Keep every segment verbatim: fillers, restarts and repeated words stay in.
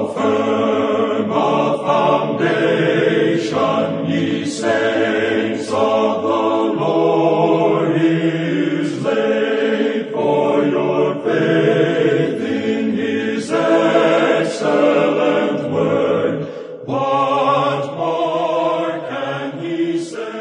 firm a foundation, ye saints of the Lord, is laid, for your faith in his excellent word. What more can he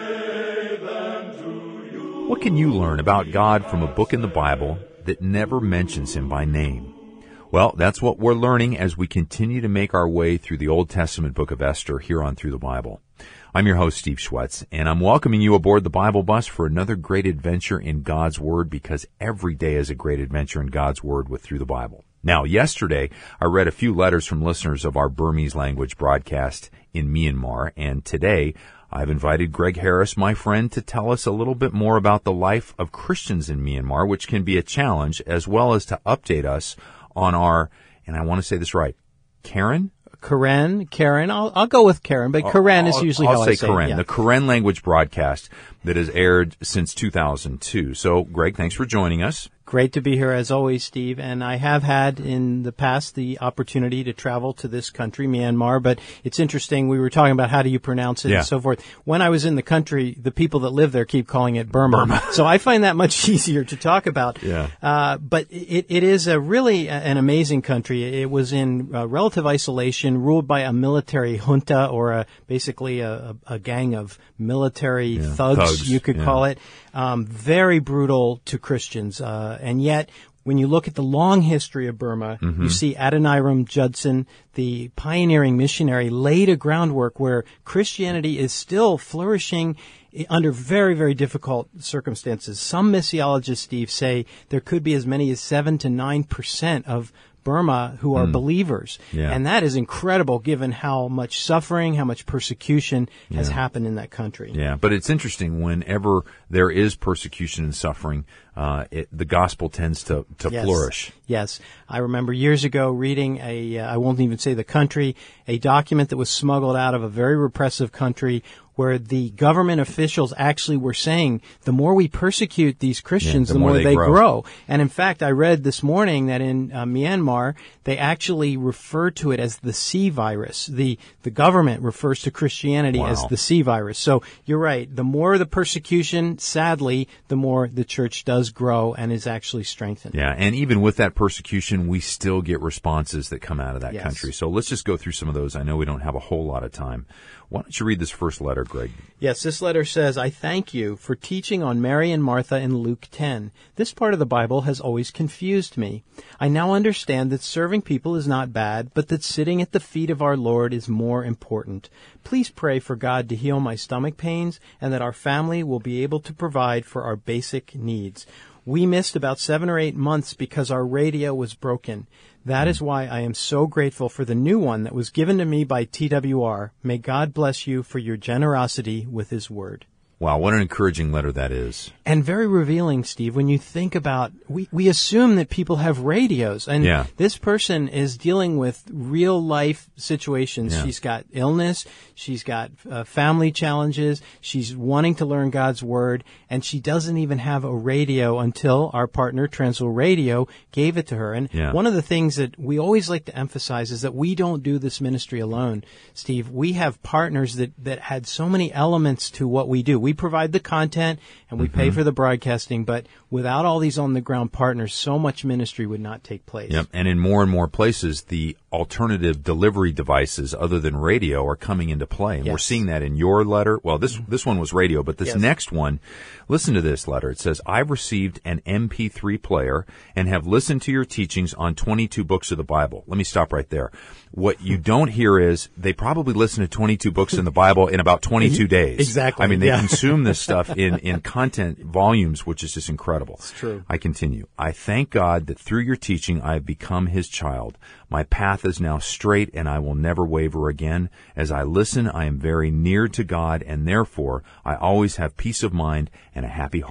say than to you? What can you learn about God from a book in the Bible that never mentions him by name? Well, that's what we're learning as we continue to make our way through the Old Testament book of Esther here on Through the Bible. I'm your host, Steve Schwetz, and I'm welcoming you aboard the Bible bus for another great adventure in God's Word, because every day is a great adventure in God's Word with Through the Bible. Now, yesterday, I read a few letters from listeners of our Burmese language broadcast in Myanmar, and today I've invited Greg Harris, my friend, to tell us a little bit more about the life of Christians in Myanmar, which can be a challenge, as well as to update us on our, and I want to say this right, Karen? Karen, Karen, I'll, I'll go with Karen, but Karen is usually I'll how say I say Karen, it. Yeah. The Karen language broadcast that has aired since two thousand two. So, Greg, thanks for joining us. Great to be here as always, Steve. And I have had in the past the opportunity to travel to this country, Myanmar, but it's interesting. We were talking about how do you pronounce it Yeah. and so forth. When I was in the country, the people that live there keep calling it Burma. Burma. So I find that much easier to talk about. Yeah. Uh, but it, it is a really an amazing country. It was in uh, relative isolation, ruled by a military junta, or a, basically a, a, a gang of military Yeah. thugs, Thugs, you could yeah. call it. Um, very brutal to Christians. Uh, and yet, when you look at the long history of Burma, Mm-hmm. you see Adoniram Judson, the pioneering missionary, laid a groundwork where Christianity is still flourishing under very, very difficult circumstances. Some missiologists, Steve, say there could be as many as seven to nine percent of Burma who are Mm. believers. Yeah. And that is incredible given how much suffering, how much persecution has Yeah. happened in that country. Yeah, but it's interesting, whenever there is persecution and suffering, uh, it, the gospel tends to, to Yes. flourish. Yes. I remember years ago reading a, uh, I won't even say the country, a document that was smuggled out of a very repressive country where the government officials actually were saying the more we persecute these Christians, Yeah, the, more, they, grow. grow. And in fact, I read this morning that in uh, Myanmar, they actually refer to it as the C virus. The, the government refers to Christianity Wow. as the C virus. So you're right. The more the persecution, sadly, the more the church does grow and is actually strengthened. Yeah, and even with that persecution, we still get responses that come out of that Yes. country. So let's just go through some of those. I know we don't have a whole lot of time. Why don't you read this first letter, Greg? Yes, this letter says, I thank you for teaching on Mary and Martha in Luke ten. This part of the Bible has always confused me. I now understand that serving people is not bad, but that sitting at the feet of our Lord is more important. Please pray for God to heal my stomach pains and that our family will be able to provide for our basic needs. We missed about seven or eight months because our radio was broken. That is why I am so grateful for the new one that was given to me by T W R. May God bless you for your generosity with His Word. Wow, what an encouraging letter that is. And very revealing, Steve, when you think about, we, we assume that people have radios. And Yeah. this person is dealing with real life situations. Yeah. She's got illness. She's got uh, family challenges. She's wanting to learn God's Word. And she doesn't even have a radio until our partner, Transworld Radio, gave it to her. And Yeah. one of the things that we always like to emphasize is that we don't do this ministry alone, Steve. We have partners that, that had so many elements to what we do. We provide the content and we Mm-hmm. pay for the broadcasting, but without all these on-the-ground partners, so much ministry would not take place. Yep, and in more and more places, the alternative delivery devices other than radio are coming into play. And Yes. we're seeing that in your letter. Well, this this one was radio, but this Yes. next one, listen to this letter. It says, I've received an M P three player and have listened to your teachings on twenty-two books of the Bible. Let me stop right there. What you don't hear is they probably listen to twenty-two books in the Bible in about twenty-two days. Exactly, I mean, they yeah. consume this stuff in, in content volumes, which is just incredible. It's true. I continue. I thank God that through your teaching I have become His child. My path is now straight and I will never waver again. As I listen, I am very near to God, and therefore I always have peace of mind and a happy heart.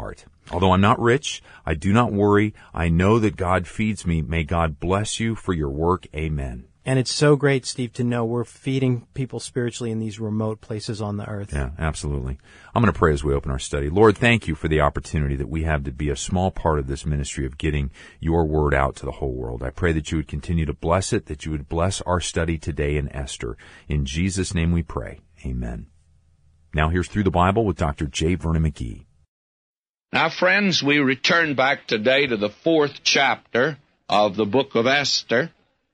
Although I'm not rich, I do not worry. I know that God feeds me. May God bless you for your work. Amen. And it's so great, Steve, to know we're feeding people spiritually in these remote places on the earth. Yeah, absolutely. I'm going to pray as we open our study. Lord, thank you for the opportunity that we have to be a small part of this ministry of getting your word out to the whole world. I pray that you would continue to bless it, that you would bless our study today in Esther. In Jesus' name we pray. Amen. Now here's Through the Bible with Doctor J. Vernon McGee. Now, friends, we return back today to the fourth chapter of the book of Esther.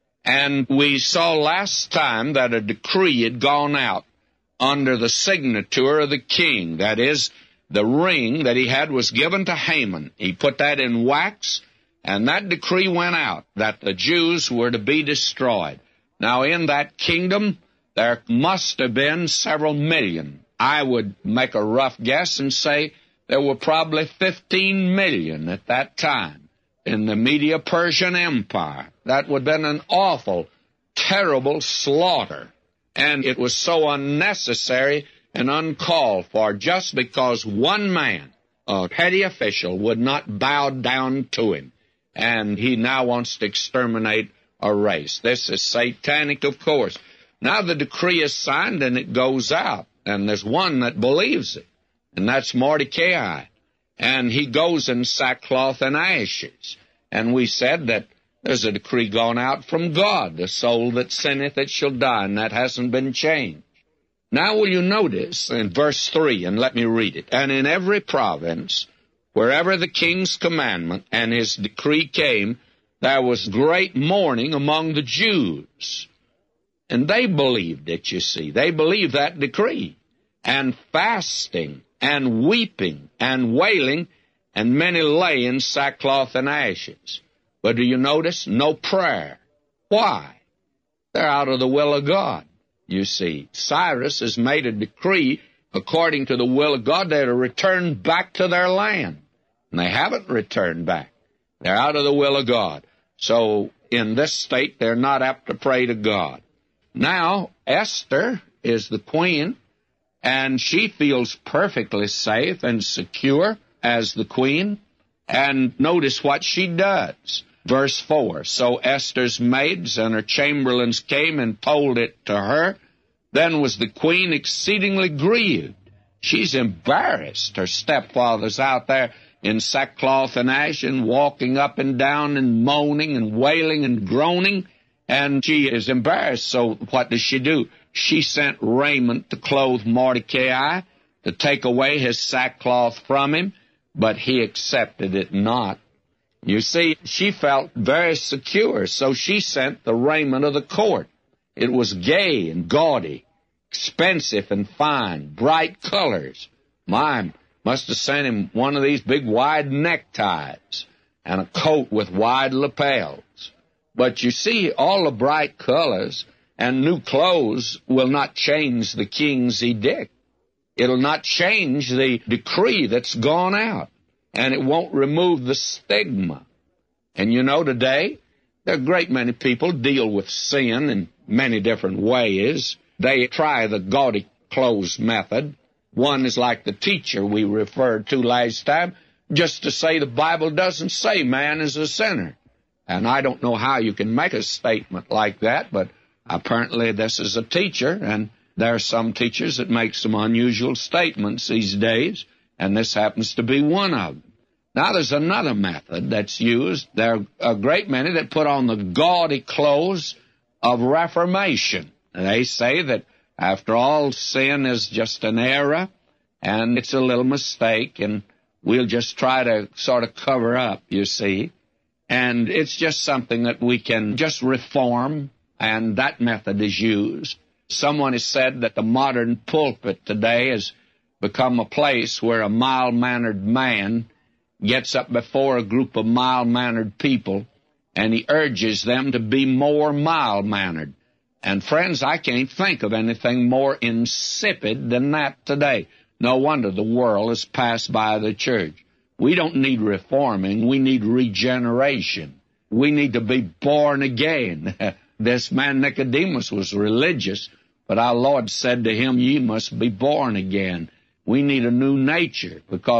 And we saw last time that a decree had gone out under the signature of the king. That is, the ring that he had was given to Haman. He put that in wax, and that decree went out that the Jews were to be destroyed. Now, in that kingdom, there must have been several million. I would make a rough guess and say there were probably fifteen million at that time in the Medo-Persian Empire. That would have been an awful, terrible slaughter. And it was so unnecessary and uncalled for just because one man, a petty official, would not bow down to him. And he now wants to exterminate a race. This is satanic, of course. Now the decree is signed and it goes out. And there's one that believes it, and that's Mordecai. And he goes in sackcloth and ashes. And we said that there's a decree gone out from God, the soul that sinneth, it shall die, and that hasn't been changed. Now will you notice in verse three, and let me read it, and in every province, wherever the king's commandment and his decree came, there was great mourning among the Jews. And they believed it, you see. They believed that decree. And fasting and weeping and wailing, and many lay in sackcloth and ashes. But do you notice? No prayer. Why? They're out of the will of God, you see. Cyrus has made a decree according to the will of God. They're to return back to their land. And they haven't returned back. They're out of the will of God. So in this state, they're not apt to pray to God. Now, Esther is the queen, and she feels perfectly safe and secure as the queen. And notice what she does. Verse four, so Esther's maids and her chamberlains came and told it to her. Then was the queen exceedingly grieved. She's embarrassed. Her stepfather's out there in sackcloth and ash and walking up and down and moaning and wailing and groaning. And she is embarrassed. So what does she do? She sent raiment to clothe Mordecai, to take away his sackcloth from him, but he accepted it not. You see, she felt very secure, so she sent the raiment of the court. It was gay and gaudy, expensive and fine, bright colors. My, must have sent him one of these big wide neckties and a coat with wide lapels. But you see, all the bright colors and new clothes will not change the king's edict. It'll not change the decree that's gone out. And it won't remove the stigma. And you know, today, there are a great many people deal with sin in many different ways. They try the gaudy clothes method. One is like the teacher we referred to last time, just to say the Bible doesn't say man is a sinner. And I don't know how you can make a statement like that, but apparently this is a teacher, and there are some teachers that make some unusual statements these days, and this happens to be one of them. Now, there's another method that's used. There are a great many that put on the gaudy clothes of Reformation. And they say that, after all, sin is just an error, and it's a little mistake, and we'll just try to sort of cover up, you see. And it's just something that we can just reform, and that method is used. Someone has said that the modern pulpit today has become a place where a mild-mannered man gets up before a group of mild-mannered people, and he urges them to be more mild-mannered. And friends, I can't think of anything more insipid than that today. No wonder the world has passed by the church. We don't need reforming. We need regeneration. We need to be born again. This man Nicodemus was religious, but our Lord said to him, ye must be born again. We need a new nature, because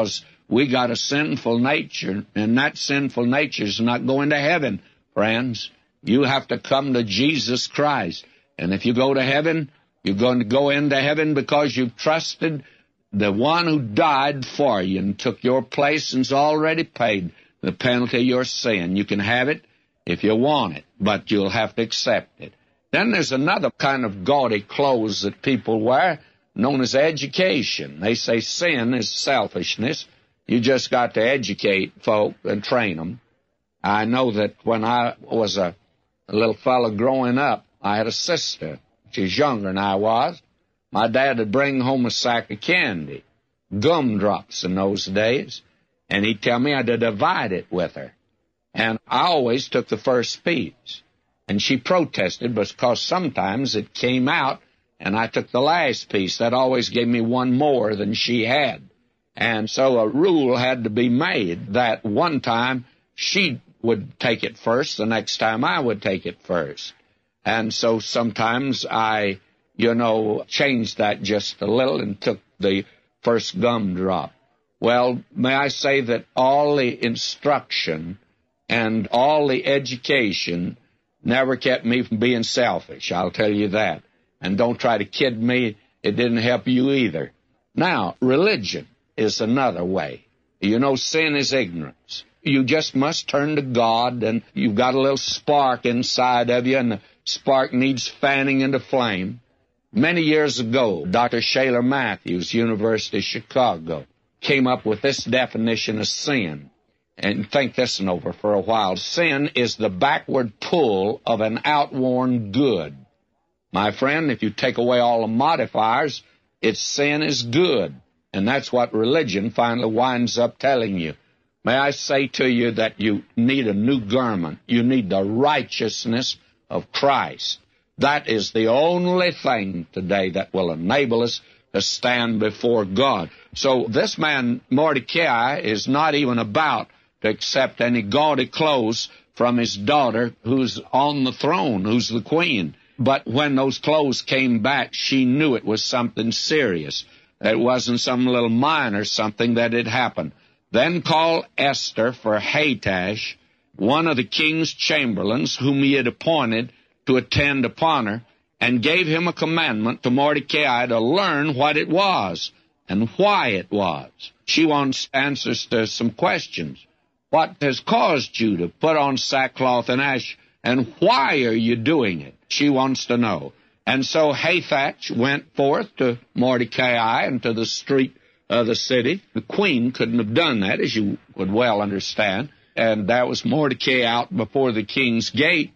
We got a sinful nature, and that sinful nature is not going to heaven, friends. You have to come to Jesus Christ. And if you go to heaven, you're going to go into heaven because you've trusted the one who died for you and took your place and's already paid the penalty of your sin. You can have it if you want it, but you'll have to accept it. Then there's another kind of gaudy clothes that people wear, known as education. They say sin is selfishness. You just got to educate folk and train them. I know that when I was a, a little fellow growing up, I had a sister. She's younger than I was. My dad would bring home a sack of candy, gumdrops in those days, and he'd tell me I had to divide it with her. And I always took the first piece. And she protested because sometimes it came out and I took the last piece. That always gave me one more than she had. And so a rule had to be made that one time she would take it first, the next time I would take it first. And so sometimes I, you know, changed that just a little and took the first gumdrop. Well, may I say that all the instruction and all the education never kept me from being selfish, I'll tell you that. And don't try to kid me, it didn't help you either. Now, religion is another way. You know, sin is ignorance. You just must turn to God, and you've got a little spark inside of you, and the spark needs fanning into flame. Many years ago, Doctor Shaler Matthews, University of Chicago, came up with this definition of sin. And think this one over for a while. Sin is the backward pull of an outworn good. My friend, if you take away all the modifiers, its sin is good. And that's what religion finally winds up telling you. May I say to you that you need a new garment. You need the righteousness of Christ. That is the only thing today that will enable us to stand before God. So this man, Mordecai, is not even about to accept any gaudy clothes from his daughter who's on the throne, who's the queen. But when those clothes came back, she knew it was something serious. It wasn't some little minor something that had happened. Then called Esther for Hathach, one of the king's chamberlains, whom he had appointed to attend upon her, and gave him a commandment to Mordecai to learn what it was and why it was. She wants answers to some questions. What has caused you to put on sackcloth and ash, and why are you doing it? She wants to know. And so Hathach went forth to Mordecai and to the street of the city. The queen couldn't have done that, as you would well understand. And that was Mordecai out before the king's gate.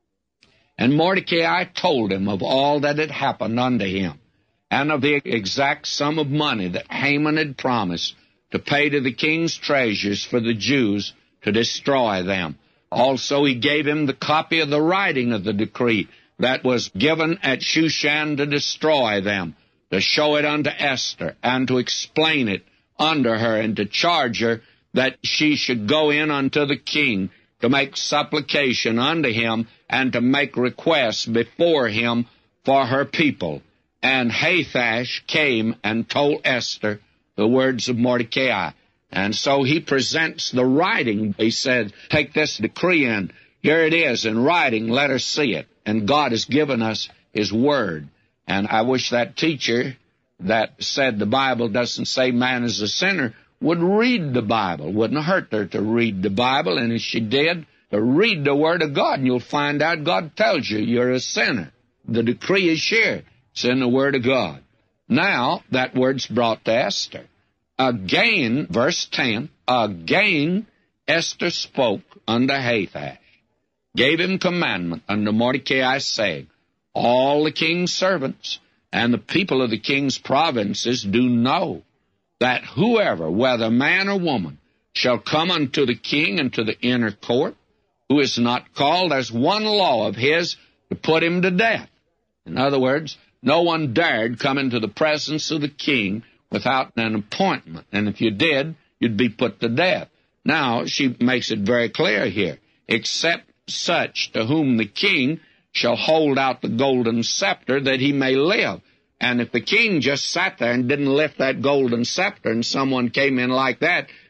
And Mordecai told him of all that had happened unto him, and of the exact sum of money that Haman had promised to pay to the king's treasures for the Jews to destroy them. Also he gave him the copy of the writing of the decree that was given at Shushan to destroy them, to show it unto Esther, and to explain it unto her, and to charge her that she should go in unto the king to make supplication unto him, and to make requests before him for her people. And Hathach came and told Esther the words of Mordecai. And so he presents the writing. He said, take this decree in. Here it is in writing. Let her see it. And God has given us his word. And I wish that teacher that said the Bible doesn't say man is a sinner would read the Bible. Wouldn't hurt her to read the Bible. And if she did, to read the word of God, and you'll find out God tells you you're a sinner. The decree is here. It's in the word of God. Now, that word's brought to Esther. Again, verse ten, again Esther spoke unto Hathach, gave him commandment unto Mordecai, saying, all the king's servants and the people of the king's provinces do know that whoever, whether man or woman, shall come unto the king into the inner court, who is not called as one law of his to put him to death. In other words, no one dared come into the presence of the king without an appointment. And if you did, you'd be put to death. Now, she makes it very clear here. Except such to whom the king shall hold out the golden scepter that he may live. And if the king just sat there and didn't lift that golden scepter and someone came in like that,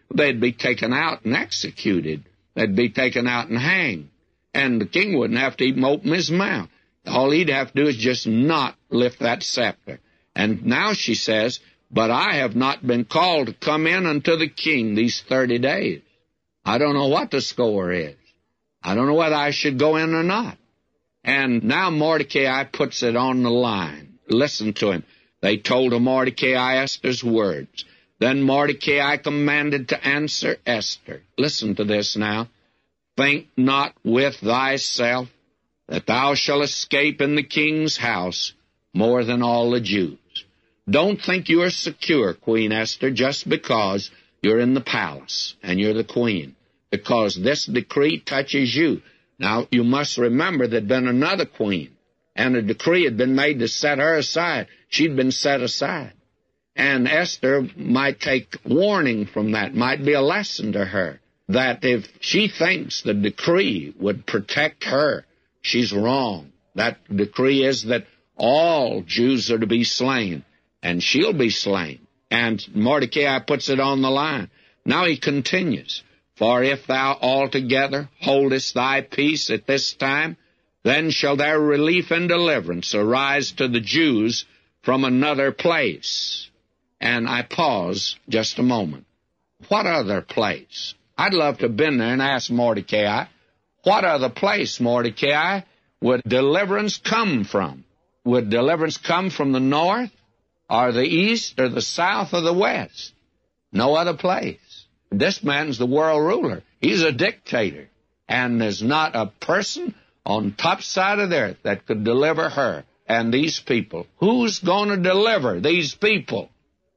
they'd be taken out and executed. They'd be taken out and hanged. And the king wouldn't have to even open his mouth. All he'd have to do is just not lift that scepter. And now she says, but I have not been called to come in unto the king these thirty days. I don't know what the score is. I don't know whether I should go in or not. And now Mordecai puts it on the line. Listen to him. They told to Mordecai Esther's words. Then Mordecai commanded to answer Esther. Listen to this now. Think not with thyself that thou shalt escape in the king's house more than all the Jews. Don't think you are secure, Queen Esther, just because you're in the palace and you're the queen, because this decree touches you. Now, you must remember there'd been another queen, and a decree had been made to set her aside. She'd been set aside. And Esther might take warning from that, might be a lesson to her, that if she thinks the decree would protect her, she's wrong. That decree is that all Jews are to be slain, and she'll be slain. And Mordecai puts it on the line. Now he continues, for if thou altogether holdest thy peace at this time, then shall there relief and deliverance arise to the Jews from another place. And I pause just a moment. What other place? I'd love to have been there and asked Mordecai, what other place, Mordecai, would deliverance come from? Would deliverance come from the north, or the east, or the south, or the west? No other place. This man's the world ruler. He's a dictator. And there's not a person on top side of the earth that could deliver her and these people. Who's going to deliver these people?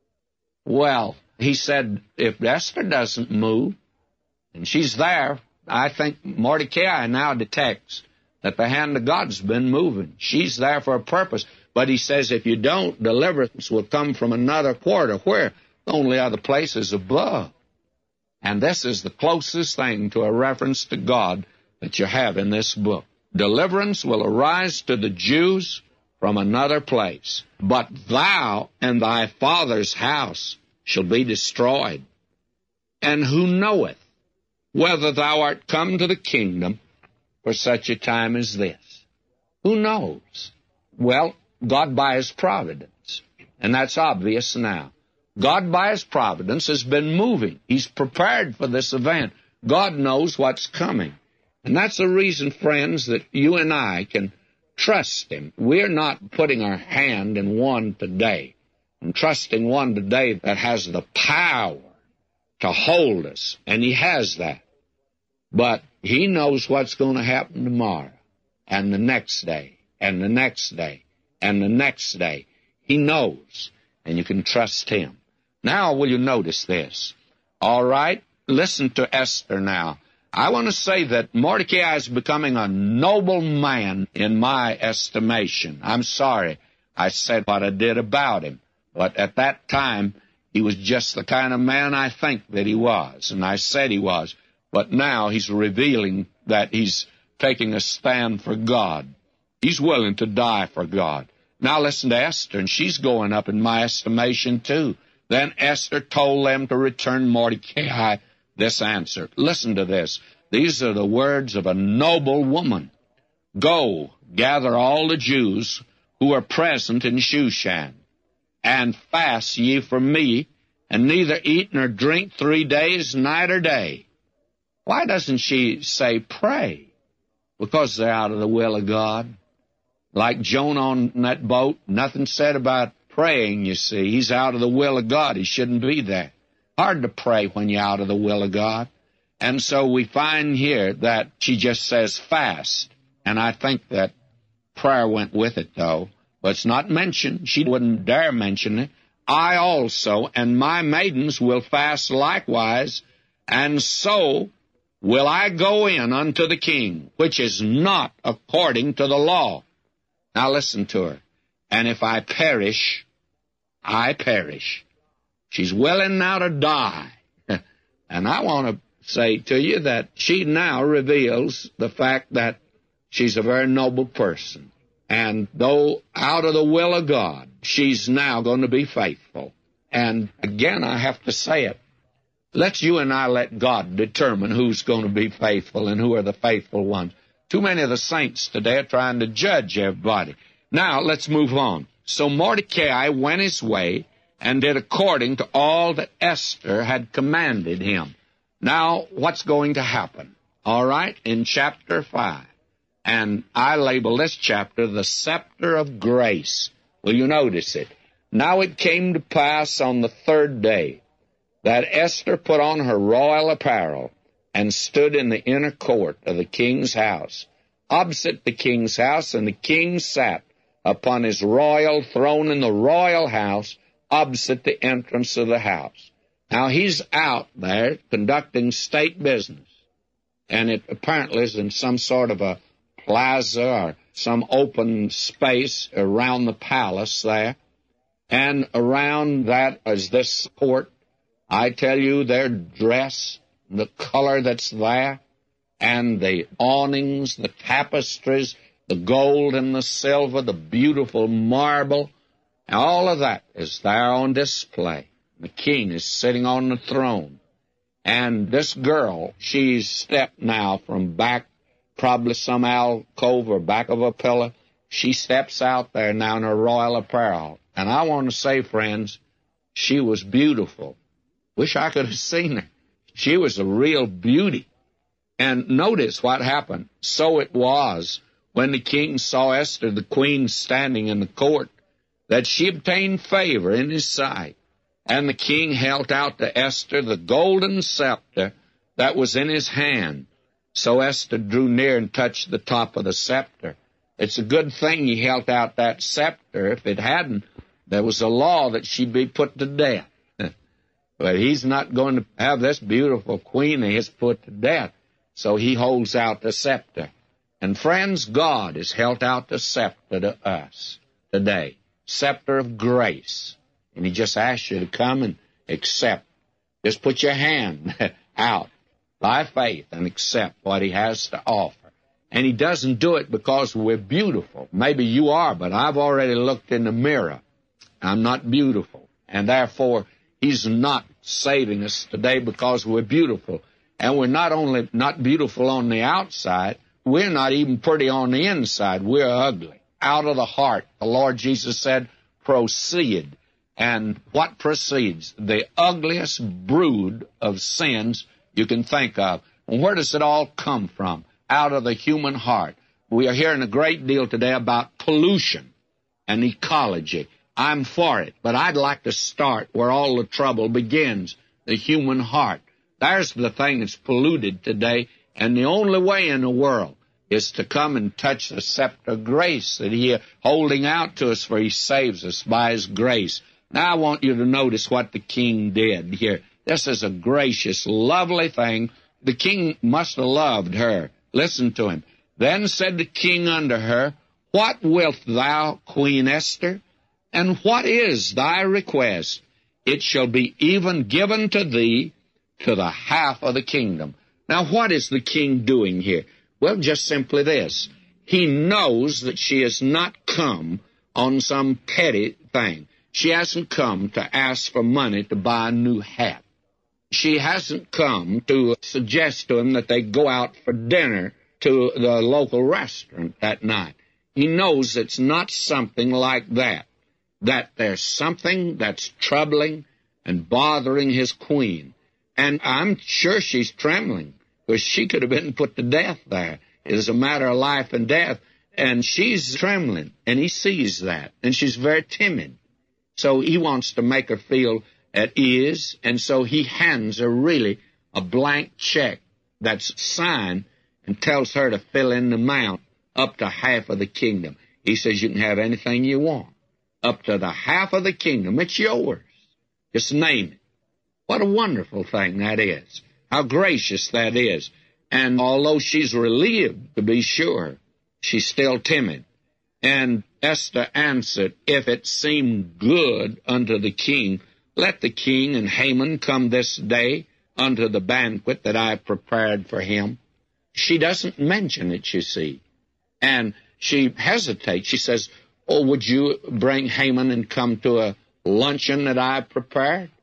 Well, he said, if Esther doesn't move, and she's there, I think Mordecai now detects that the hand of God's been moving. She's there for a purpose. But he says, if you don't, deliverance will come from another quarter. Where? The only other place is above. And this is the closest thing to a reference to God that you have in this book. Deliverance will arise to the Jews from another place. But thou and thy father's house shall be destroyed. And who knoweth whether thou art come to the kingdom for such a time as this? Who knows? Well, God by His providence. And that's obvious now. God by His providence has been moving. He's prepared for this event. God knows what's coming. And that's the reason, friends, that you and I can trust Him. We're not putting our hand in one today and trusting one today that has the power to hold us. And He has that. But He knows what's going to happen tomorrow and the next day and the next day and the next day. He knows, and you can trust Him. Now, will you notice this? All right, listen to Esther now. I want to say that Mordecai is becoming a noble man in my estimation. I'm sorry I said what I did about him, but at that time, he was just the kind of man I think that he was, and I said he was. But now he's revealing that he's taking a stand for God. He's willing to die for God. Now listen to Esther, and she's going up in my estimation too. Then Esther told them to return Mordecai this answer. Listen to this. These are the words of a noble woman. Go, gather all the Jews who are present in Shushan, and fast ye from me, and neither eat nor drink three days, night or day. Why doesn't she say pray? Because they're out of the will of God. Like Jonah on that boat, nothing said about praying, you see. He's out of the will of God. He shouldn't be there. Hard to pray when you're out of the will of God. And so we find here that she just says fast. And I think that prayer went with it, though. But it's not mentioned. She wouldn't dare mention it. I also and my maidens will fast likewise, and so will I go in unto the king, which is not according to the law. Now listen to her. And if I perish, I perish. She's willing now to die. And I want to say to you that she now reveals the fact that she's a very noble person. And though out of the will of God, she's now going to be faithful. And again, I have to say it. Let's you and I let God determine who's going to be faithful and who are the faithful ones. Too many of the saints today are trying to judge everybody. Now, let's move on. So Mordecai went his way and did according to all that Esther had commanded him. Now, what's going to happen? All right, in chapter five. And I label this chapter the Scepter of Grace. Will you notice it? Now it came to pass on the third day that Esther put on her royal apparel and stood in the inner court of the king's house, opposite the king's house, and the king sat upon his royal throne in the royal house, opposite the entrance of the house. Now he's out there conducting state business, and it apparently is in some sort of a plaza or some open space around the palace there. And around that is this court. I tell you, their dress, the color that's there, and the awnings, the tapestries, the gold and the silver, the beautiful marble, all of that is there on display. The king is sitting on the throne. And this girl, she's stepped now from back, probably some alcove or back of a pillar. She steps out there now in her royal apparel. And I want to say, friends, she was beautiful. Wish I could have seen her. She was a real beauty. And notice what happened. So it was, when the king saw Esther, the queen, standing in the court, that she obtained favor in his sight. And the king held out to Esther the golden scepter that was in his hand. So Esther drew near and touched the top of the scepter. It's a good thing he held out that scepter. If it hadn't, there was a law that she'd be put to death. But he's not going to have this beautiful queen of his put to death. So he holds out the scepter. And friends, God has held out the scepter to us today. Scepter of grace. And he just asks you to come and accept. Just put your hand out by faith and accept what he has to offer. And he doesn't do it because we're beautiful. Maybe you are, but I've already looked in the mirror. I'm not beautiful. And therefore, he's not saving us today because we're beautiful. And we're not only not beautiful on the outside, we're not even pretty on the inside. We're ugly. Out of the heart, the Lord Jesus said, proceed. And what proceeds? The ugliest brood of sins you can think of. And where does it all come from? Out of the human heart. We are hearing a great deal today about pollution and ecology. I'm for it, but I'd like to start where all the trouble begins, the human heart. There's the thing that's polluted today, and the only way in the world is to come and touch the scepter of grace that he is holding out to us, for he saves us by his grace. Now I want you to notice what the king did here. This is a gracious, lovely thing. The king must have loved her. Listen to him. Then said the king unto her, What wilt thou, Queen Esther? And what is thy request? It shall be even given to thee to the half of the kingdom. Now, what is the king doing here? Well, just simply this. He knows that she has not come on some petty thing. She hasn't come to ask for money to buy a new hat. She hasn't come to suggest to him that they go out for dinner to the local restaurant that night. He knows it's not something like that, that there's something that's troubling and bothering his queen. And I'm sure she's trembling, because she could have been put to death there. It is a matter of life and death, and she's trembling, and he sees that, and she's very timid. So he wants to make her feel at ease, and so he hands her really a blank check that's signed and tells her to fill in the amount up to half of the kingdom. He says you can have anything you want. Up to the half of the kingdom. It's yours. Just name it. What a wonderful thing that is. How gracious that is. And although she's relieved, to be sure, she's still timid. And Esther answered, If it seem good unto the king, let the king and Haman come this day unto the banquet that I have prepared for him. She doesn't mention it, you see. And she hesitates. She says, Oh, would you bring Haman and come to a luncheon that I have prepared?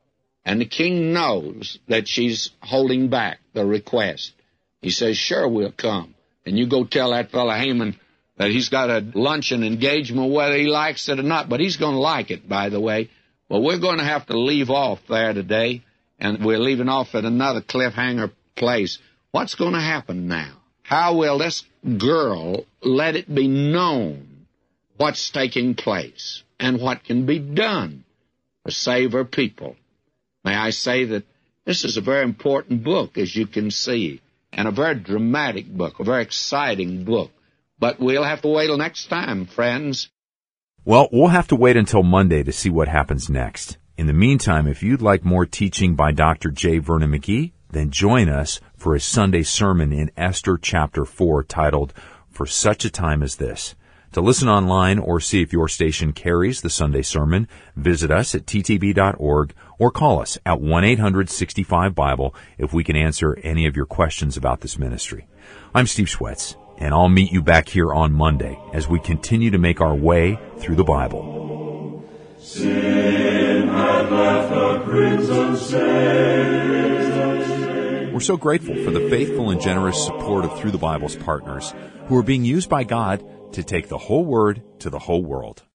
and the king knows that she's holding back the request. He says, sure, we'll come. And you go tell that fellow Haman that he's got a luncheon engagement, whether he likes it or not. But he's going to like it, by the way. Well, we're going to have to leave off there today, and we're leaving off at another cliffhanger place. What's going to happen now? How will this girl let it be known what's taking place and what can be done to save her people? May I say that this is a very important book, as you can see, and a very dramatic book, a very exciting book. But we'll have to wait till next time, friends. Well, we'll have to wait until Monday to see what happens next. In the meantime, if you'd like more teaching by Doctor J. Vernon McGee, then join us for his Sunday sermon in Esther chapter four titled, For Such a Time as This. To listen online or see if your station carries the Sunday sermon, visit us at t t b dot org or call us at one eight hundred sixty-five Bible if we can answer any of your questions about this ministry. I'm Steve Schwetz, and I'll meet you back here on Monday as we continue to make our way through the Bible. Sin had left a crimson stain. We're so grateful for the faithful and generous support of Through the Bible's partners who are being used by God to take the whole Word to the whole world.